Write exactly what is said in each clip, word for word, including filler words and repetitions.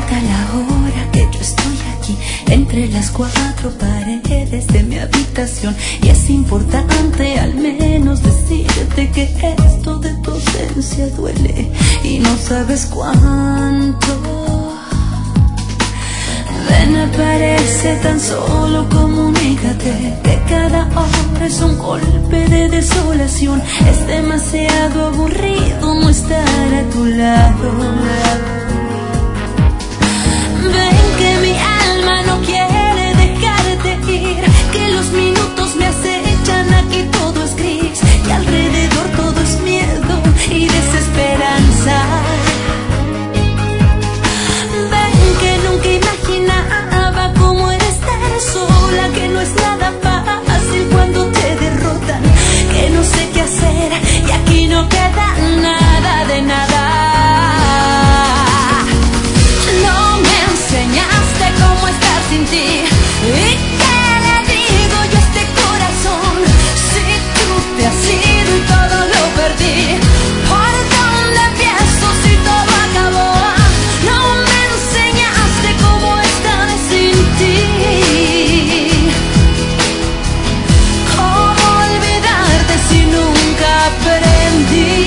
importa la hora que yo estoy aquí, entre las cuatro paredes de mi habitación. Y es importante al menos decirte que esto de tu ausencia duele y no sabes cuánto. Ven, aparece, tan solo comunícate que cada hora es un golpe de desolación. Es demasiado aburrido no estar a tu lado. Ven que mi alma no quiere dejarte ir, que los minutos me acechan, aquí todo es gris y alrededor todo es miedo y desesperanza. Ven que nunca imaginaba cómo era estar sola, que no es nada fácil cuando te derrotan, que no sé qué hacer y aquí no queda nada de nada. No me enseñaste cómo estar sin ti, ¿y qué le digo yo a este corazón? Si tú te has ido y todo lo perdí, ¿por dónde empiezo si todo acabó? No me enseñaste cómo estar sin ti, cómo olvidarte si nunca aprendí.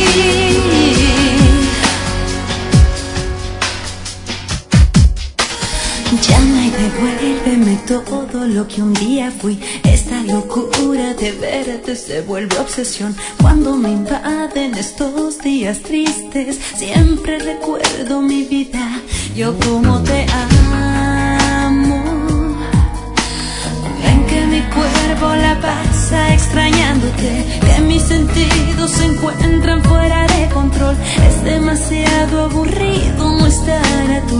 Llama y devuélveme todo lo que un día fui. Esta locura de verte se vuelve obsesión. Cuando me invaden estos días tristes, siempre recuerdo mi vida, yo como te amo. Ven que mi cuerpo la pasa extrañándote, que mis sentidos se encuentran fuera de control. Es demasiado aburrido no estar a tu